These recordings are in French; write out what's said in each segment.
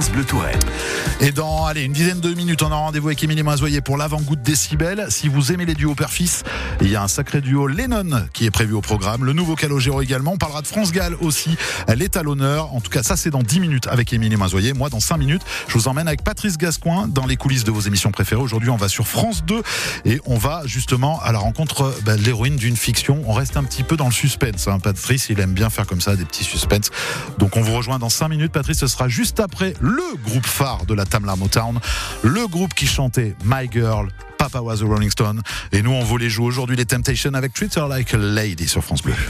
France Bleu Touraine. Et dans une dizaine de minutes, on a rendez-vous avec Émilie Mazoyer pour l'avant-goût Décibel. Si vous aimez les duos père-fils, il y a un sacré duo Lennon qui est prévu au programme. Le nouveau Calogero également. On parlera de France Gall aussi. Elle est à l'honneur. En tout cas, ça c'est dans 10 minutes avec Émilie Mazoyer. Moi, dans 5 minutes, je vous emmène avec Patrice Gascoin dans les coulisses de vos émissions préférées. Aujourd'hui, on va sur France 2 et on va justement à la rencontre de l'héroïne d'une fiction. On reste un petit peu dans le suspense. Patrice, il aime bien faire comme ça des petits suspens. Donc on vous rejoint dans 5 minutes. Patrice, ce sera juste après le groupe phare de la Tamla Motown, le groupe qui chantait My Girl, Papa Was a Rolling Stone. Et nous, on vous les joue aujourd'hui, les Temptations avec Treat Her Like a Lady sur France Bleu.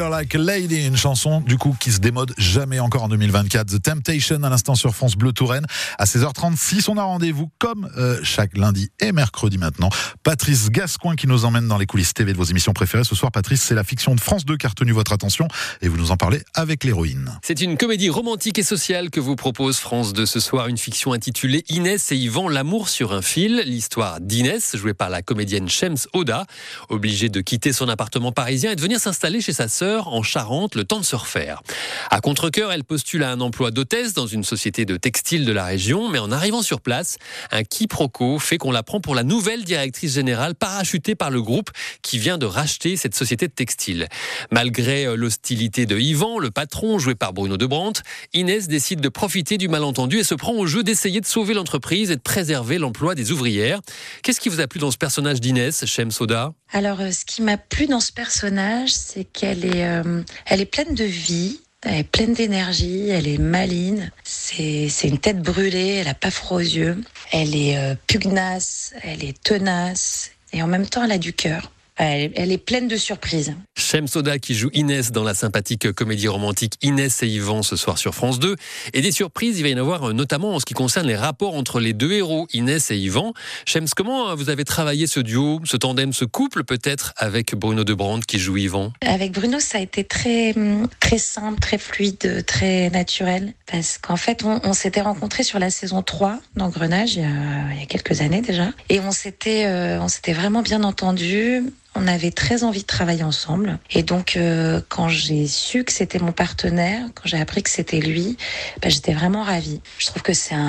her like a lady, une chanson du coup qui se démode jamais encore en 2024. The Temptation à l'instant sur France Bleu Touraine. À 16h36, on a rendez-vous comme chaque lundi et mercredi maintenant. Patrice Gascoin qui nous emmène dans les coulisses TV de vos émissions préférées. Ce soir, Patrice, c'est la fiction de France 2 qui a retenu votre attention et vous nous en parlez avec l'héroïne. C'est une comédie romantique et sociale que vous propose France 2 ce soir. Une fiction intitulée Inès et Yvan, l'amour sur un fil. L'histoire d'Inès, jouée par la comédienne Shems Oda, obligée de quitter son appartement parisien et de venir s'installer chez sa sœur en Charente, le temps de se refaire. À contre-cœur, elle postule à un emploi d'hôtesse dans une société de textile de la région, mais en arrivant sur place, un quiproquo fait qu'on la prend pour la nouvelle directrice générale parachutée par le groupe qui vient de racheter cette société de textile. Malgré l'hostilité de Yvan, le patron, joué par Bruno Debrandt, Inès décide de profiter du malentendu et se prend au jeu d'essayer de sauver l'entreprise et de préserver l'emploi des ouvrières. Qu'est-ce qui vous a plu dans ce personnage d'Inès, Shems Oda ? Alors, ce qui m'a plu dans ce personnage, c'est qu'elle est pleine de vie, elle est pleine d'énergie, elle est maligne, c'est une tête brûlée, elle a pas froid aux yeux, elle est pugnace, elle est tenace, et en même temps, elle a du cœur. Elle est pleine de surprises. Shems Oda qui joue Inès dans la sympathique comédie romantique Inès et Yvan ce soir sur France 2. Et des surprises, il va y en avoir notamment en ce qui concerne les rapports entre les deux héros, Inès et Yvan. Shems, comment vous avez travaillé ce duo, ce tandem, ce couple peut-être avec Bruno Debrandt qui joue Yvan ? Avec Bruno, ça a été très simple, très fluide, très naturel. Parce qu'en fait, on s'était rencontrés sur la saison 3 d'Engrenage il y a quelques années déjà. Et on s'était vraiment bien entendus. On avait très envie de travailler ensemble. Et donc, quand j'ai su que c'était mon partenaire, quand j'ai appris que c'était lui, j'étais vraiment ravie. Je trouve que c'est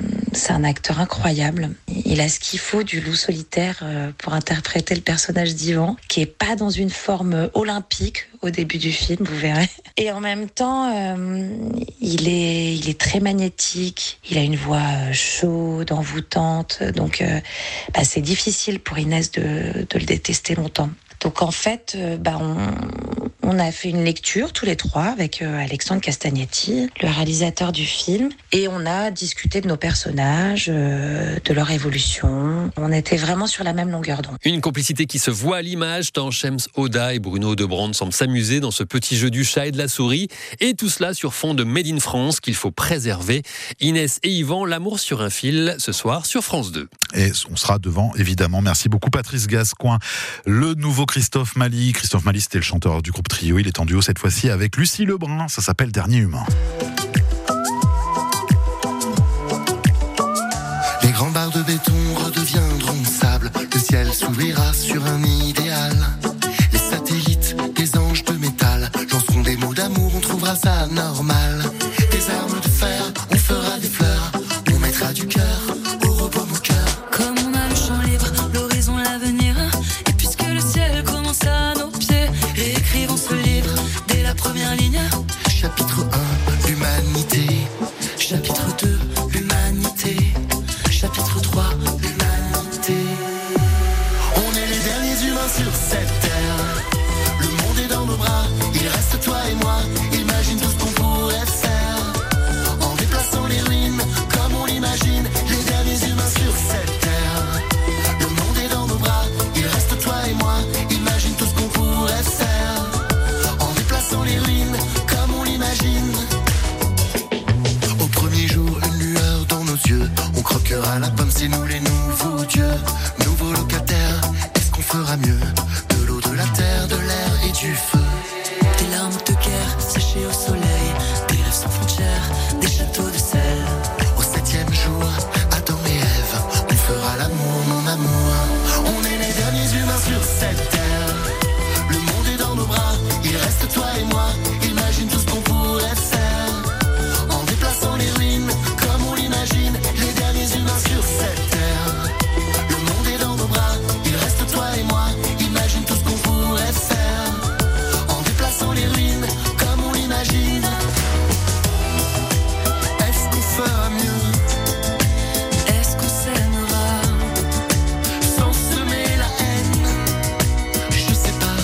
un acteur incroyable. Il a ce qu'il faut du loup solitaire pour interpréter le personnage d'Yvan, qui est pas dans une forme olympique au début du film, vous verrez. Et en même temps, il est très magnétique. Il a une voix chaude, envoûtante. Donc, c'est difficile pour Inès de le détester longtemps. Donc en fait, on a fait une lecture tous les trois avec Alexandre Castagnetti, le réalisateur du film, et on a discuté de nos personnages, de leur évolution. On était vraiment sur la même longueur d'onde. Une complicité qui se voit à l'image tant Shems Oda et Bruno Debrandt semblent s'amuser dans ce petit jeu du chat et de la souris, et tout cela sur fond de Made in France qu'il faut préserver. Inès et Yvan, l'amour sur un fil, ce soir sur France 2. Et on sera devant, évidemment. Merci beaucoup Patrice Gascoin. Le nouveau Christophe Maly. Christophe Maly, c'était le chanteur du groupe Trio. Il est en duo cette fois-ci avec Lucie Lebrun. Ça s'appelle Dernier Humain. Les grands barres de béton redeviendront sable. Le ciel s'ouvrira sur un idéal. Les satellites, des anges de métal, lanceront des mots d'amour, on trouvera ça normal. Des armes de fer, on fera des fleurs, on mettra du cœur au repos mon cœur. Comme on a le champ libre, l'horizon, l'avenir, et puisque le ciel commence à nos pieds, réécrivons ce livre dès la première ligne. Chapitre 1, l'humanité. Chapitre 2, l'humanité. Chapitre 3, l'humanité. On est les derniers humains sur cette terre. Le monde est dans nos bras, il reste toi et moi. Imagine tout ce qu'on pourrait faire en déplaçant les ruines comme on l'imagine. Les derniers humains sur cette terre. Le monde est dans nos bras, il reste toi et moi. Imagine tout ce qu'on pourrait faire en déplaçant les ruines comme on l'imagine. Au premier jour, une lueur dans nos yeux. On croquera la pomme, c'est nous les nouveaux dieux. Nouveaux locataires, est-ce qu'on fera mieux? De l'eau, de la terre, de l'air et du feu. Des larmes de guerre séchées au soleil, des rêves sans frontières, des châteaux de sel. Au 7e jour, Adam et Ève, on fera l'amour, mon amour. On est les derniers humains sur cette terre. Le monde est dans nos bras, il reste toi et moi. Imagine tout ce qu'on pourrait faire en déplaçant les ruines comme on l'imagine. Les derniers humains sur cette terre. Le monde est dans nos bras, il reste toi et moi. Imagine tout ce qu'on pourrait faire en déplaçant les ruines comme on l'imagine. Est-ce qu'on fera mieux? Est-ce qu'on s'aimera Sans semer la haine, je sais pas.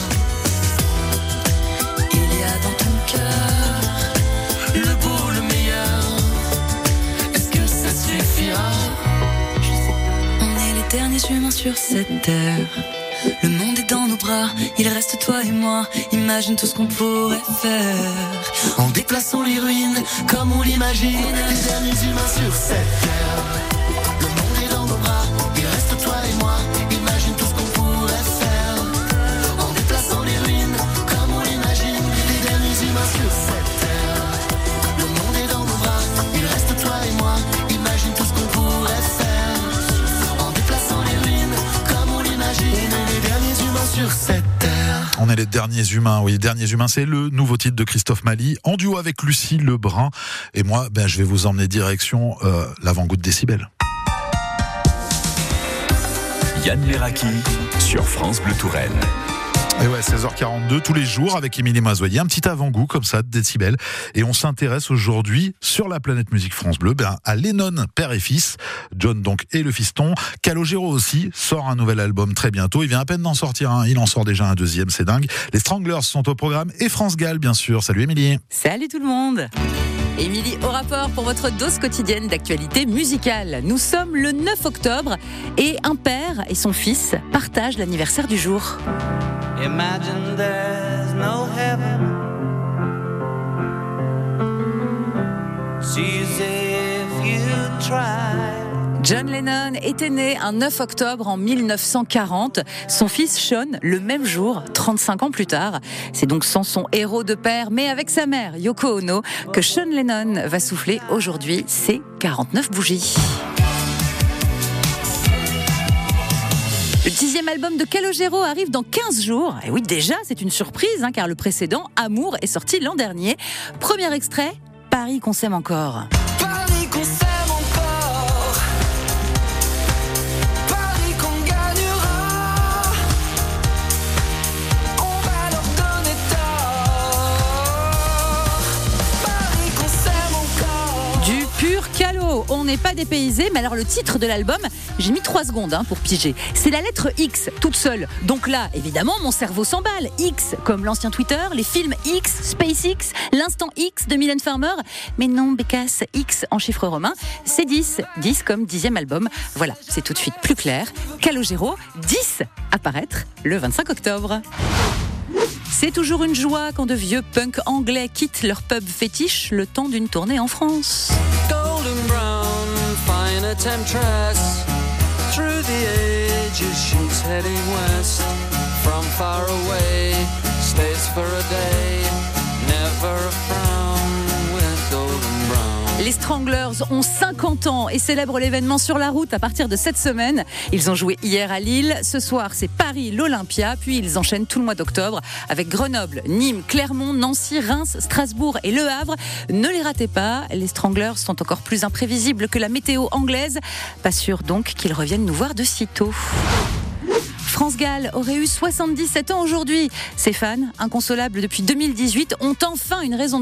Il y a dans ton cœur Le beau, le meilleur, est-ce que ça suffira? On est les derniers humains sur cette terre. Le monde est dans nos bras, il reste toi et moi. Imagine tout ce qu'on pourrait faire En déplaçant les ruines comme on l'imagine. Les derniers humains sur cette terre. Le monde est dans nos bras, il reste toi et moi. Imagine tout ce qu'on pourrait faire en déplaçant les ruines comme on l'imagine. Les derniers humains sur cette terre. Le monde est dans nos bras, il reste toi et moi. Imagine tout ce qu'on pourrait faire en déplaçant les ruines comme on l'imagine. Les derniers humains sur cette terre. On est les derniers humains, oui, les derniers humains, c'est le nouveau titre de Christophe Mali, en duo avec Lucie Lebrun. Et moi, je vais vous emmener direction l'avant-goût de Décibel. Yann Leraki sur France Bleu Touraine. Et ouais, 16h42 tous les jours avec Émilie Mazoyer, un petit avant-goût comme ça de Décibel. Et on s'intéresse aujourd'hui sur la planète musique France Bleu à Lennon, père et fils. John donc et le fiston. Calogero aussi sort un nouvel album très bientôt. Il vient à peine d'en sortir un, il en sort déjà un deuxième, c'est dingue. Les Stranglers sont au programme et France Gall bien sûr. Salut Émilie. Salut tout le monde. Émilie au rapport pour votre dose quotidienne d'actualité musicale. Nous sommes le 9 octobre et un père et son fils partagent l'anniversaire du jour. Imagine there's no heaven. See as if you tried. John Lennon était né un 9 octobre en 1940. Son fils Sean, le même jour, 35 ans plus tard. C'est donc sans son héros de père, mais avec sa mère, Yoko Ono, que Sean Lennon va souffler aujourd'hui ses 49 bougies. Le 10e album de Calogero arrive dans 15 jours. Et oui, déjà, c'est une surprise, car le précédent, Amour, est sorti l'an dernier. Premier extrait, Paris qu'on s'aime encore. Paris qu'on s'aime encore. Paris qu'on gagnera. On va leur donner tort. Paris qu'on s'aime encore. Du pur Calo, on n'est pas dépaysé, mais alors le titre de l'album, j'ai mis 3 secondes pour piger. C'est la lettre X, toute seule. Donc là, évidemment, mon cerveau s'emballe. X, comme l'ancien Twitter, les films X, SpaceX, l'instant X de Mylène Farmer. Mais non, Bécasse, X en chiffre romain, c'est 10. 10 comme 10e album. Voilà, c'est tout de suite plus clair. Calogero, 10, à paraître le 25 octobre. C'est toujours une joie quand de vieux punks anglais quittent leur pub fétiche le temps d'une tournée en France. Golden brown, fine a temptress. Through the ages she's heading west. From far away, stays for a day. Never a frown with golden brown. Les Stranglers ont 50 ans et célèbrent l'événement sur la route à partir de cette semaine. Ils ont joué hier à Lille. Ce soir, c'est Paris, l'Olympia. Puis ils enchaînent tout le mois d'octobre avec Grenoble, Nîmes, Clermont, Nancy, Reims, Strasbourg et Le Havre. Ne les ratez pas. Les Stranglers sont encore plus imprévisibles que la météo anglaise. Pas sûr donc qu'ils reviennent nous voir de sitôt. France Gall aurait eu 77 ans aujourd'hui. Ses fans, inconsolables depuis 2018, ont enfin une raison